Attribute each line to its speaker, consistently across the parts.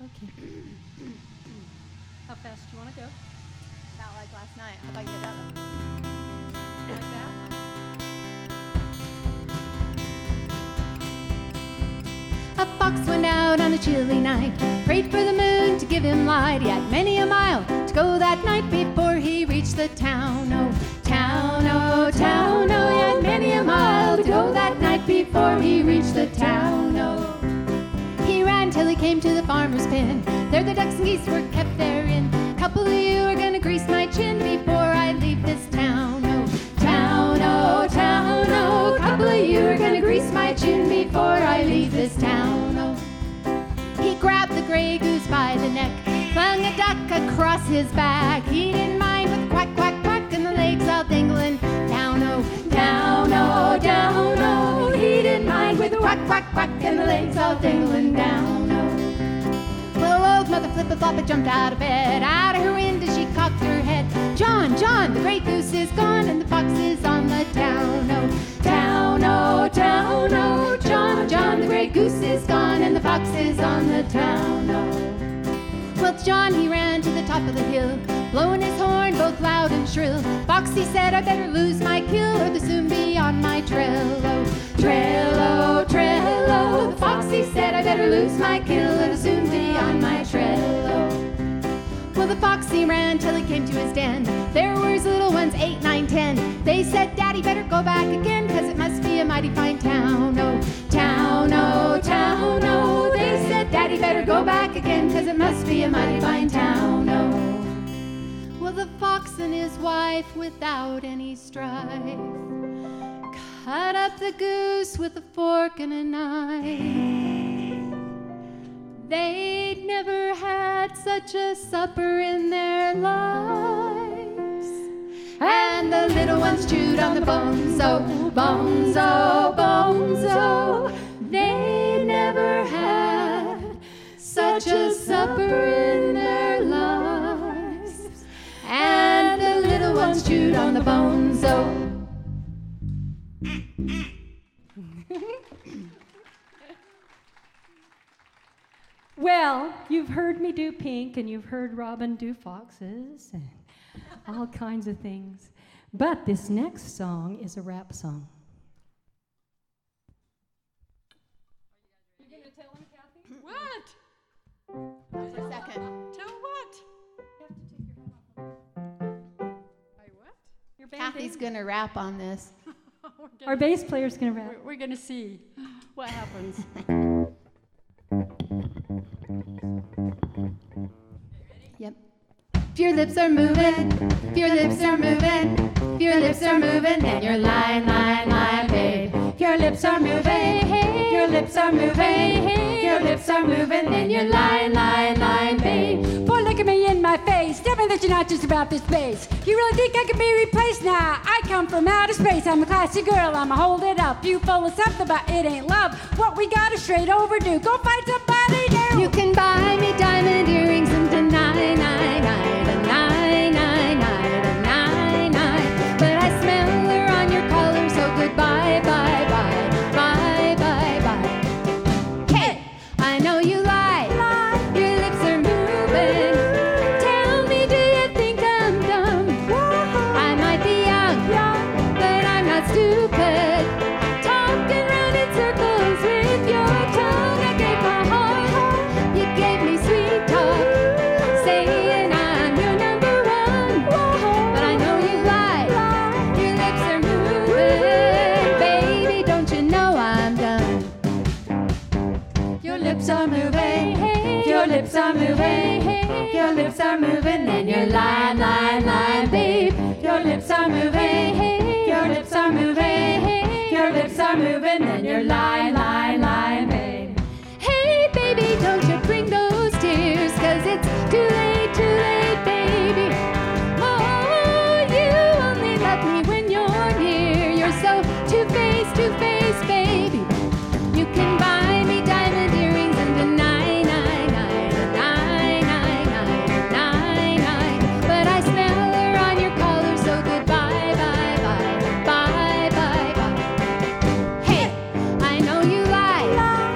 Speaker 1: Okay. How fast do you want to go?
Speaker 2: About like last night. How about you get that one?
Speaker 1: Like that?
Speaker 2: A fox went out on a chilly night, prayed for the moon to give him light. He had many a mile to go that night before he reached the town. Oh, town, oh, town, oh. He had many a mile to go that night before he reached the town. Oh, he ran till he came to the farmer's pen. There the ducks and geese were kept therein. Couple of you are gonna grease my chin before I leave this town. Oh, town, oh, town, oh. Couple of you are gonna grease my chin before I leave this town. Oh, he grabbed the gray goose by the neck, flung a duck across his back. He didn't mind with quack, quack, quack, and the legs all dangling down. Oh, down, oh, down, oh. He didn't mind with quack, quack, quack, and the legs all dangling down. Oh, well, old Mother Flip-a-Flop jumped out of bed. Out of her window she cocked her head. John, John, the gray goose is gone and the fox is on the town. Oh, town, oh, town, oh. John, John, the gray goose is gone and the fox is on the town. Oh, well, John, he ran to the top of the hill, blowing his horn both loud and shrill. Foxy said, I better lose my kill or they'll soon be on my trail. Oh, trail, oh, trail, oh. The foxy said, I better lose my kill or they'll soon be on my trail. Oh, well, the foxy ran till he came to his den. There were his little ones, 8, 9, 10. They said, Daddy, better go back again, 'cause it must be a mighty fine town. Oh, town, oh, town, oh. They said, Daddy, better go back again, 'cause it must be a mighty fine town. Oh, well, the fox and his wife, without any strife, cut up the goose with a fork and a knife. They'd never had such a supper in their lives. And the little ones chewed on the bones, oh, bones, oh, bones, oh. They never had such a supper in their lives. And the little ones chewed on the bones, oh.
Speaker 1: Well, you've heard me do Pink, and you've heard Robin do Foxes, and all kinds of things. But this next song is a rap song. Are you going to tell him, Kathy?
Speaker 3: What?
Speaker 2: That's a second.
Speaker 3: Tell what?
Speaker 1: You have to take your hat off.
Speaker 3: I what?
Speaker 1: Your
Speaker 2: Kathy's going to rap on this.
Speaker 1: Our bass player's going to rap.
Speaker 3: We're going to see what happens.
Speaker 2: Yep. If your lips are moving, if your lips are moving, if your lips are moving, then you're lying, lying, lying, babe. If your lips are moving, if your lips are moving, if your lips are moving, then you're lying, lying, lying, babe.
Speaker 3: Boy, look at me in my face. Tell me that you're not just about this space. You really think I can be replaced? Nah, I come from outer space. I'm a classy girl, I'ma hold it up. You full of something, but it ain't love. What we got is straight overdue. Go find somebody new.
Speaker 2: You can buy me diamond earrings and deny, nine, nine, nine, nine, nine, nine, nine. But I smell her on your collar, so goodbye, bye, bye, bye, bye, bye. Hey, I know you lie, your lips are moving. Tell me, do you think I'm dumb? I might be young, but I'm not stupid. Talking round in circles with your tongue. I gave my heart, you gave me sweet talk, saying I'm your number one. But I know you lie, your lips are moving. Baby, don't you know I'm done? Your lips are moving, your lips are moving, your lips are moving, and you're lying, lying, lying, babe. Your lips are moving, your lips are moving, your lips are moving, and you're lying, lying, lying, babe. Hey, baby, don't you bring those tears, 'cause it's too late, baby. Oh, you only love me when you're near. You're so two-faced, baby. You can buy me diamond earrings and deny, nine, nine, nine, nine, nine, nine, nine. But I smell her on your collar, so goodbye, bye, bye, bye, bye, bye. Hey, I know you lie,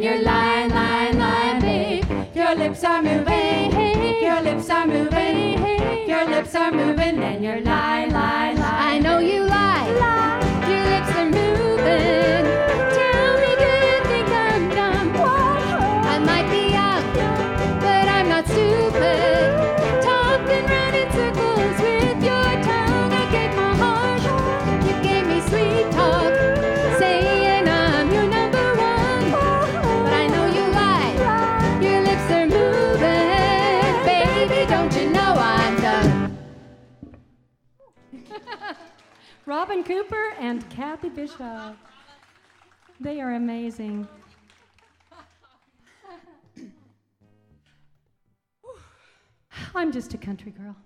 Speaker 2: you're lying, lying, lying, babe. Your lips are moving, your lips are moving, your lips are moving, then you're lying, lying, lying. I know you lie, your lips are moving. Tell me, do you think I'm dumb? I might be young, but I'm not stupid. Talking round in circles with your tongue. I gave my heart, you gave me sweet talk, saying I'm your number one. But I know you lie, your lips are moving. Baby, don't you know I'm done?
Speaker 1: Robin Cooper and Kathy Bishop. They are amazing. I'm just a country girl.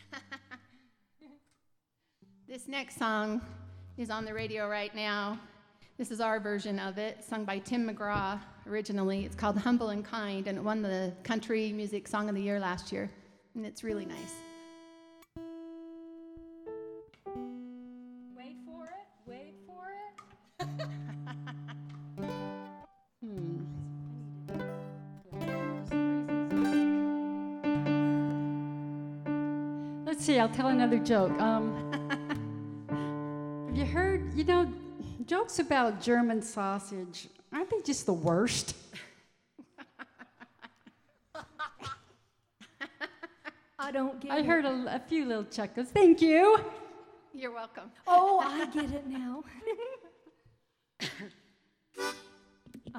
Speaker 2: This next song is on the radio right now. This is our version of it, sung by Tim McGraw originally. It's called Humble and Kind, and it won the Country Music Song of the Year last year, and it's really nice.
Speaker 3: Wait for it, wait for it. Let's see, I'll tell another joke. Have you heard, jokes about German sausage, aren't they just the worst?
Speaker 1: I don't get
Speaker 3: I
Speaker 1: it.
Speaker 3: heard a few little chuckles. Thank you.
Speaker 2: You're welcome.
Speaker 1: Oh, I get it now. Oh.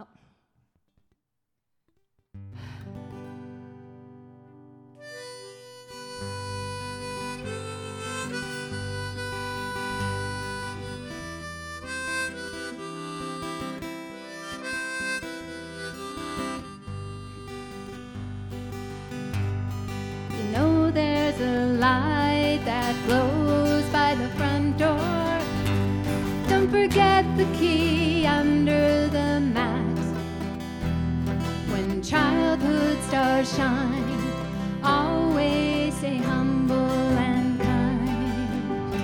Speaker 2: You know there's a light that glows by the front door. Don't forget the key under the mat. When childhood stars shine, always stay humble and kind.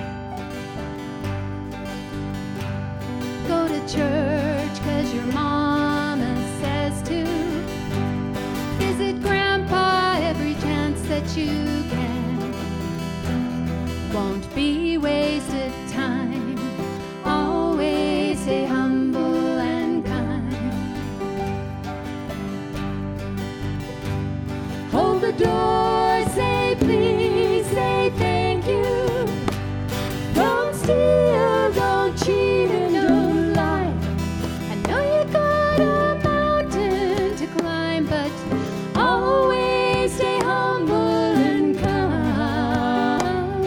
Speaker 2: Go to church 'cause your mama says to. Visit Grandpa every chance that you can. Won't be wasted time. Always stay humble and kind. Hold the door, say please, say thank you. Don't steal, don't cheat, and don't lie. I know you got a mountain to climb, but always stay humble and kind.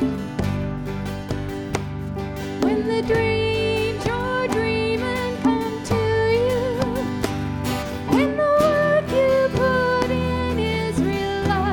Speaker 2: When the dreams you're dreaming come to you, when the work you put in is realized,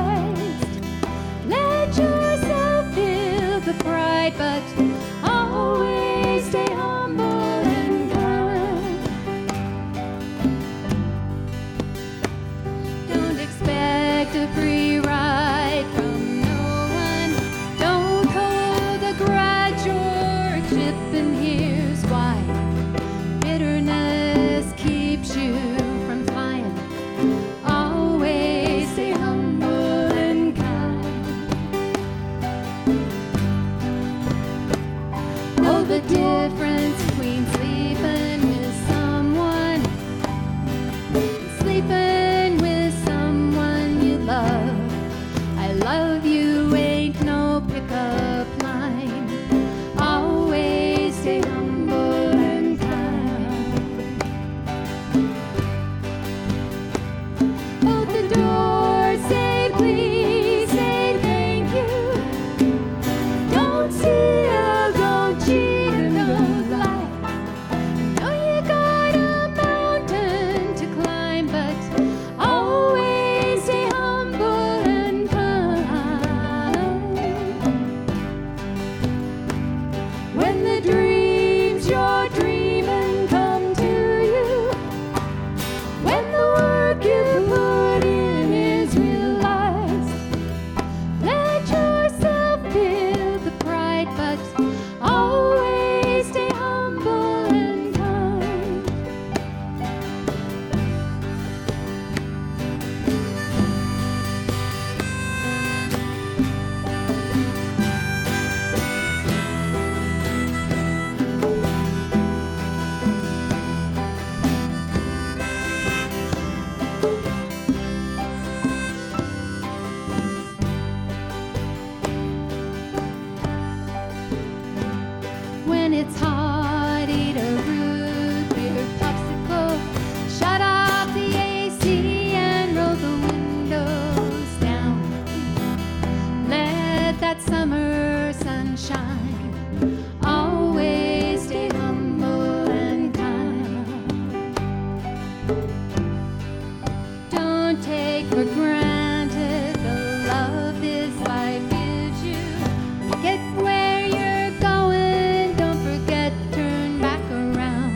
Speaker 2: Don't take for granted the love this life gives you. When you get where you're going, don't forget, turn back around.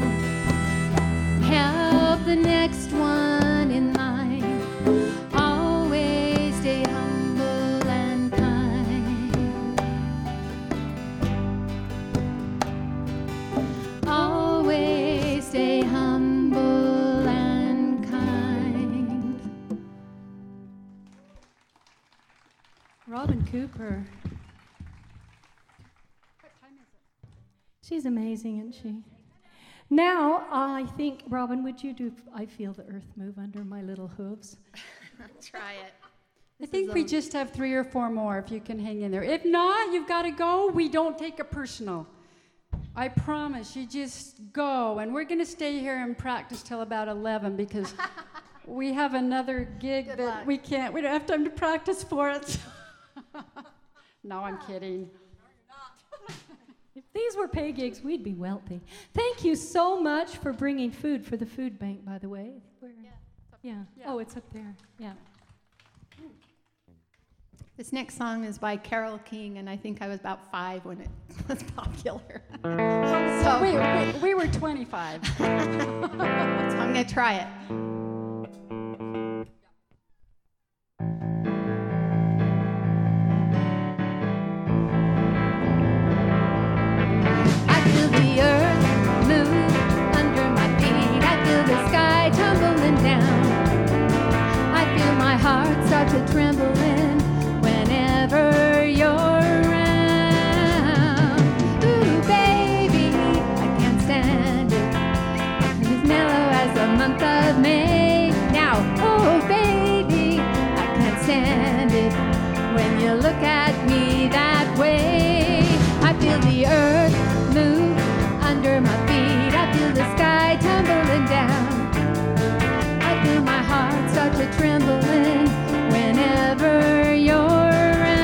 Speaker 2: Help the next one in line. Always stay humble and kind. Always stay humble and kind.
Speaker 1: Robin Cooper. She's amazing, isn't she? Now, I think, Robin, would you do I Feel the Earth Move Under My Little Hooves?
Speaker 4: Try it.
Speaker 3: I think we just have 3 or 4 more if you can hang in there. If not, you've got to go. We don't take it personal. I promise, you just go. And we're going to stay here and practice till about 11 because we have another gig
Speaker 4: Good
Speaker 3: that
Speaker 4: luck.
Speaker 3: we don't have time to practice for it. No, I'm kidding.
Speaker 1: If these were pay gigs, we'd be wealthy. Thank you so much for bringing food for the food bank, by the way. Yeah. Oh, it's up there. Yeah.
Speaker 4: This next song is by Carole King, and I think I was about 5 when it was popular.
Speaker 3: So we were 25.
Speaker 4: So I'm going to try it.
Speaker 2: I feel the earth move under my feet. I feel the sky tumbling down. I feel my heart start to trembling whenever you're around. Ooh, baby, I can't stand it. It's as mellow as the month of May. Now, oh, baby, I can't stand it when you look at me that way. I feel the earth move under my feet. I feel the sky tumbling down. I feel my heart start to trembling whenever you're around.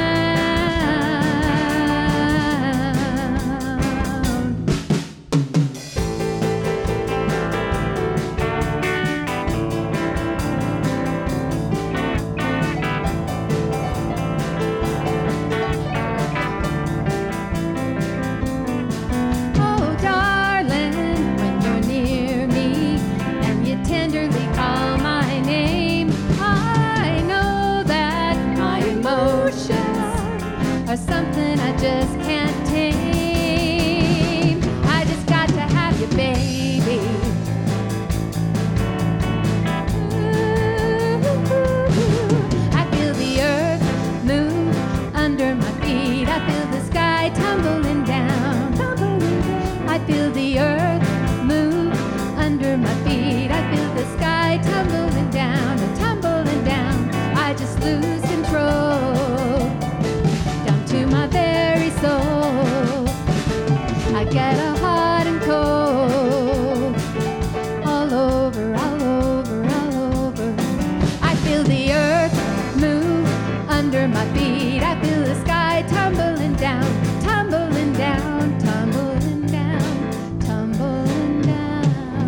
Speaker 2: Oh, darling, when you're near me and you tenderly call my name, I know that my emotions are something I just can't tame. I just got to have you, baby. Ooh, I feel the earth move under my feet. I feel the sky tumbling down. I feel the earth move under my feet. I feel the sky tumbling down and tumbling down. I just lose control down to my very soul. I get a hot and cold all over, all over, all over. I feel the earth move under my feet. I feel the sky tumbling down, tumbling down, tumbling down, tumbling down.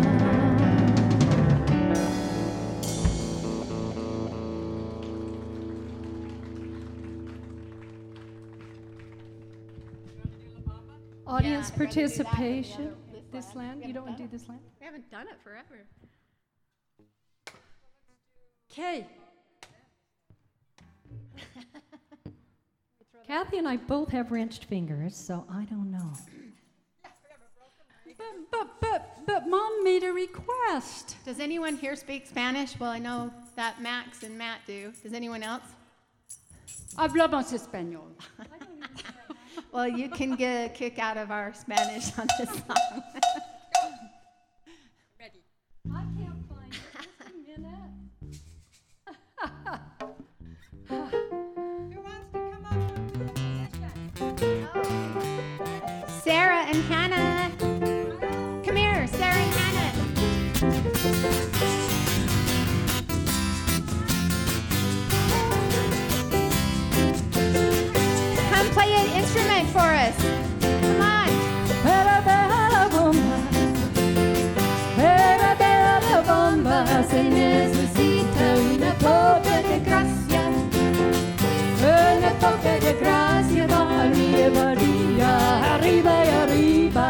Speaker 1: Audience
Speaker 4: Yeah, ready to do that?
Speaker 1: participation.
Speaker 4: Yeah.
Speaker 1: This land? You don't want to do this land?
Speaker 4: We haven't done it forever.
Speaker 3: Okay.
Speaker 1: Kathy and I both have wrenched fingers, so I don't know.
Speaker 3: But Mom made a request.
Speaker 4: Does anyone here speak Spanish? Well, I know that Max and Matt do. Does anyone else?
Speaker 3: Hablamos español.
Speaker 4: Well, you can get a kick out of our Spanish on this song.
Speaker 1: I can't find it. Just a minute.
Speaker 3: Who wants to come up with the musician?
Speaker 4: Sarah and Hannah. Come here, Sarah and Hannah. Come play an instrument for us. Come on.
Speaker 1: Bella, bella, bomba. Bella, bella, bomba.
Speaker 2: se necesita una poca de gracia. Una poca de gracia para María. Arriba y arriba.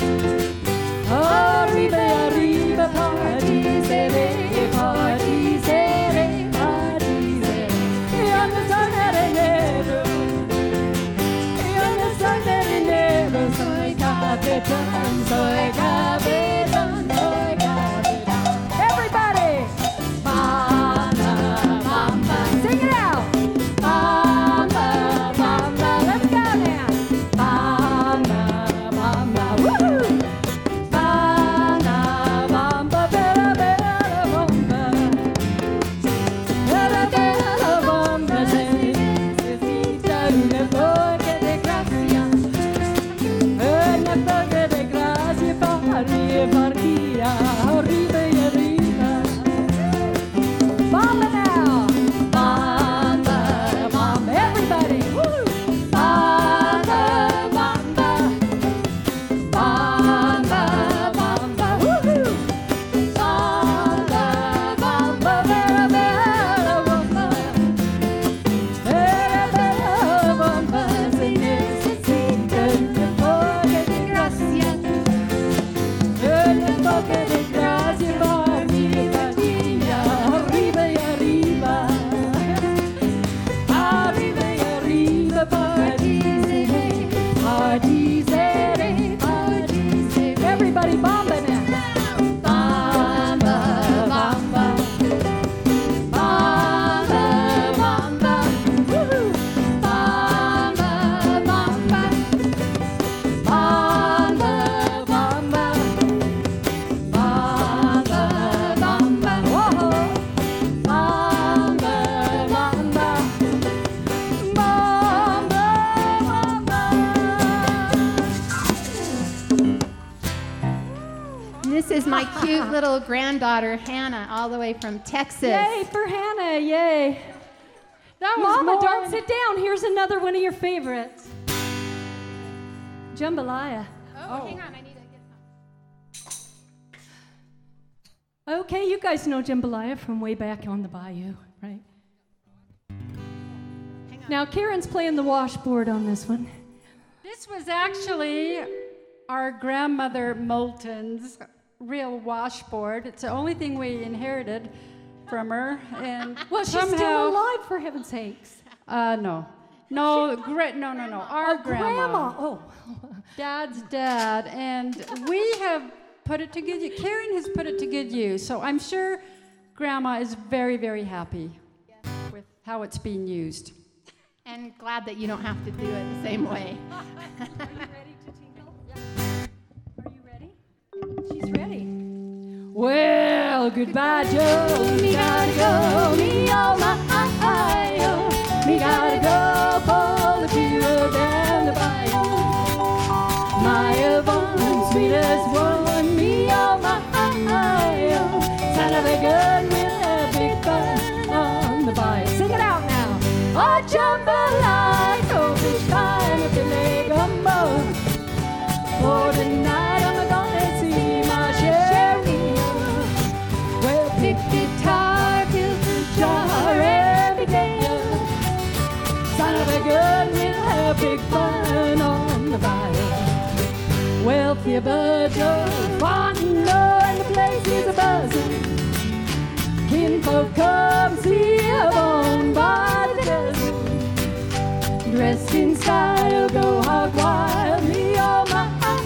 Speaker 2: Arriba y arriba, paradisere, paradisere, paradisere. On the sun de enero, on the sun de enero, soy capitán, soy capitán, soy capitán. Everybody! Bamba, bamba, sing it out! Bamba, bamba, let's go now! Bamba, bamba, woohoo! Arriba y arriba. Bamba now. Bamba, bamba. Everybody. Woo. Bamba, bamba. Bamba, bamba. Woohoo. Bamba, bamba. Bella, bella, bamba. Bella, bella, bamba. Se necesita una poca de gracia. Una poca de gracia para mi patria. Arriba y arriba. Arriba y arriba. Paradisere, paradisere, paradisere. Everybody bamba now. Bamba, bamba. Bamba, bamba. Woohoo. Bamba, bamba. Bamba, bamba. Bamba, bamba, whoa. Bamba, bamba. Bamba, bamba.
Speaker 4: This is my cute little granddaughter, Hannah, all the way from Texas.
Speaker 1: Yay for Hannah, yay.
Speaker 3: That was
Speaker 1: Mama,
Speaker 3: more-
Speaker 1: don't sit down. Here's another one of your favorites. Jambalaya.
Speaker 4: Oh, hang on, I need to get some.
Speaker 1: Okay, you guys know jambalaya from way back on the bayou, right?
Speaker 4: Hang on.
Speaker 1: Now, Karen's playing the washboard on this one.
Speaker 3: This was actually our grandmother Moulton's real washboard. It's the only thing we inherited from her, and
Speaker 1: Well, she's
Speaker 3: somehow,
Speaker 1: still alive, for heaven's sakes.
Speaker 3: no, no, no. Our grandma.
Speaker 1: Oh,
Speaker 3: Dad's dad, and we have put it to good use. Karen has put it to good use, so I'm sure Grandma is very, very happy with how it's being used.
Speaker 4: And glad that you don't have to do it the same way.
Speaker 1: Are you ready to tingle? Yeah. Are you ready? She's ready. Well, goodbye, Joe. Me gotta go. Me oh my oh. Me gotta go for the field and the bayou. My Yvonne, sweetest one. Me oh my oh. Son of a gun with a big fun on the bayou. Sing it out now. Oh, jambalaya, oh, fish pie and a filet gumbo. For tonight I'm gonna see my Sherry. Well, pick guitar, till the jar every day. Son of a gun, we'll have big fun on the bayou. Well, if you budge want to know and the place is a buzzing. Kinfolk come see Yvonne by the dozen. Dressed in style, go hog wild. Me oh my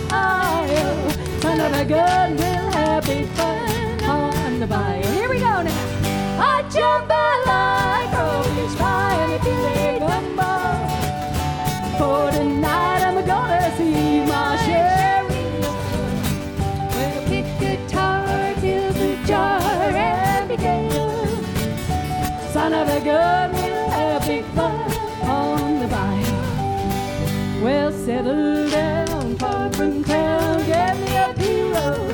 Speaker 1: son of a gun, we'll have big fun on the bayou. Here we go now. I jump like crawfish pie and a filet gumbo. For tonight I'm gonna see my Sherry. Well, kick guitar till the jar every day. Son of a gun, we'll have big fun on the bayou. Well, settle down, far from town, get me a pillow,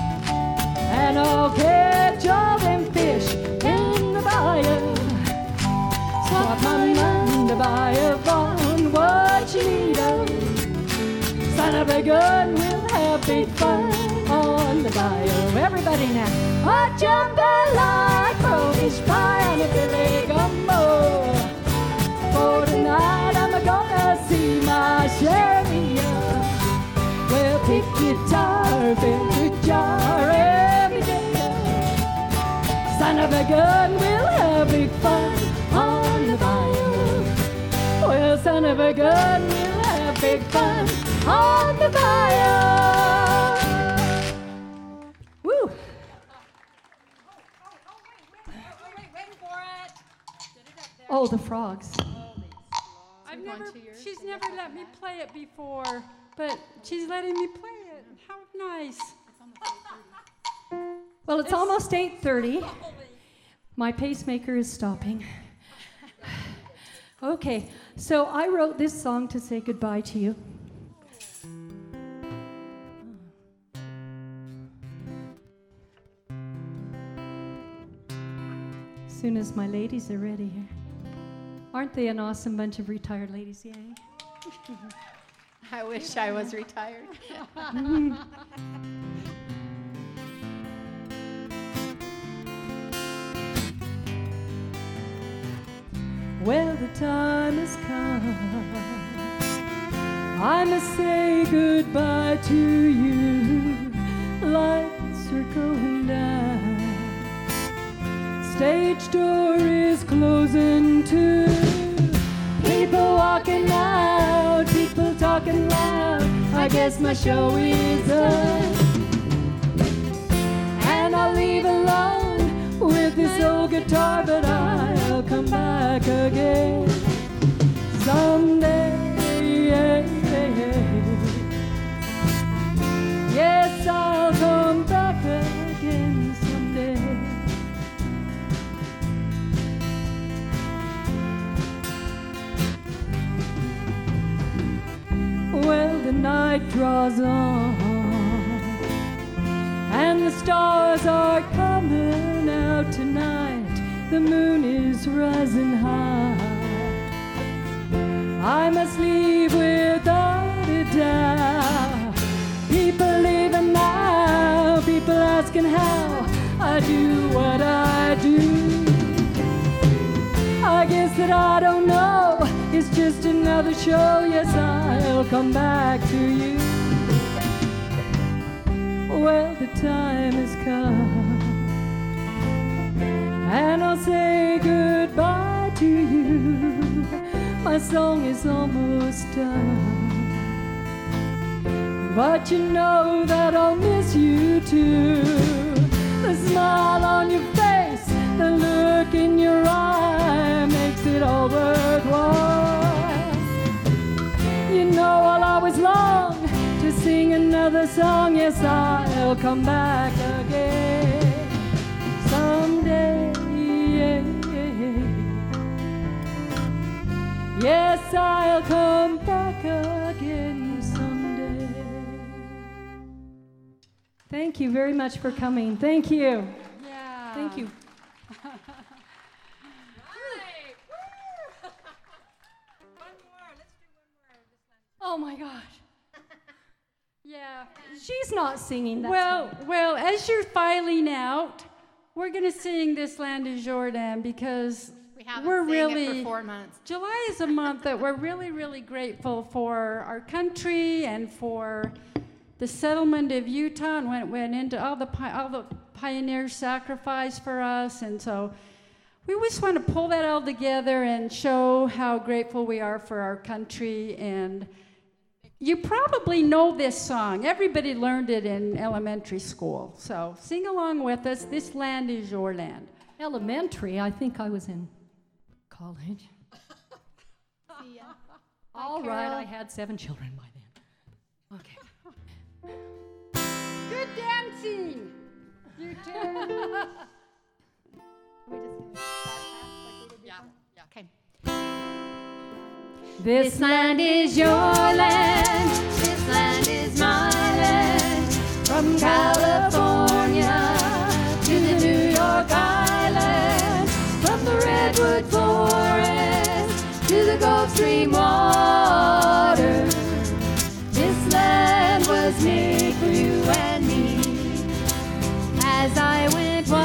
Speaker 1: and I'll catch all them fish in the bayou. Swap my mind to buy Yvonne what she needs. Son of a gun, we'll have big fun on the bayou. Everybody now. a jambalaya, crayfish pie, and a Billy gumbo. For tonight I'm gonna see my Shirley. Well, pick guitar, fill the jar every day. Son of a gun, we'll have big fun on the bayou. Well, son of a gun, we'll have big fun on the bayou. Woo!
Speaker 3: Wait for it.
Speaker 1: Oh, the frogs.
Speaker 3: She's never let me play it before, but she's letting me play it. How nice.
Speaker 1: Well, it's almost 8:30. My pacemaker is stopping. Okay, so I wrote this song to say goodbye to you. As soon as my ladies are ready here. Aren't they an awesome bunch of retired ladies? Yay.
Speaker 4: I wish I was retired.
Speaker 1: Well, the time has come. I must say goodbye to you. Lights are going down. Stage door is closing too. People walking out, people talking loud. I guess my show is done. And I'll leave alone with this old guitar, but I'll come back again someday. Yes, I'll come back again someday. Well, the night draws on, and the stars are coming out tonight. The moon is rising high. I must leave without a doubt. People leaving now, people asking how I do what I do. I guess that I don't know, it's just another show. Yes, I'll come back to you. Well, the time has come, and I'll say goodbye to you. My song is almost done, but you know that I'll miss you too. The smile on your face, the look in your eye makes it all worthwhile. You know I'll always long to sing another song. Yes, I'll come back again someday. Yes, I'll come back again someday. Thank you very much for coming. Thank you.
Speaker 3: Yeah.
Speaker 1: Thank you. Oh my gosh.
Speaker 3: Yeah.
Speaker 1: She's not singing that song.
Speaker 3: Well, as you're filing out, we're going to sing This Land is Jordan because
Speaker 4: We haven't
Speaker 3: we're
Speaker 4: sang
Speaker 3: really
Speaker 4: it for 4 months.
Speaker 3: July is a month that we're really, really grateful for our country and for the settlement of Utah and when it went into all the pioneers sacrificed for us. And so we just want to pull that all together and show how grateful we are for our country. And you probably know this song. Everybody learned it in elementary school. So sing along with us. This land is your land.
Speaker 1: Elementary, I think I was in college.
Speaker 4: See ya.
Speaker 1: All
Speaker 4: Bye,
Speaker 1: right,
Speaker 4: Carol.
Speaker 1: I had 7 children by then. Okay.
Speaker 3: Good dancing. You too.
Speaker 4: Are we just gonna start fast like we did before? Okay.
Speaker 1: This
Speaker 2: land is your land, this land is my land. From California to the New York Island, from the Redwood Forest to the Gulf Stream water. This land was made for you and me. As I went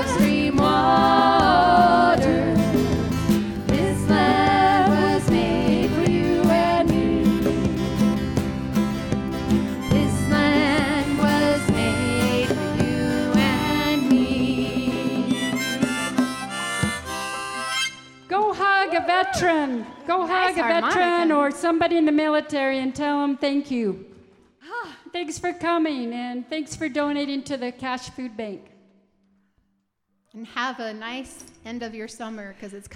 Speaker 2: upstream water. This land was made for you and me. This land was made for you and me.
Speaker 3: Go hug a veteran. Go
Speaker 2: Nice
Speaker 3: hug a veteran
Speaker 2: harmonica.
Speaker 3: or somebody in the military and tell them thank you. Thanks for coming and thanks for donating to the Cash Food Bank.
Speaker 4: And have a nice end of your summer because it's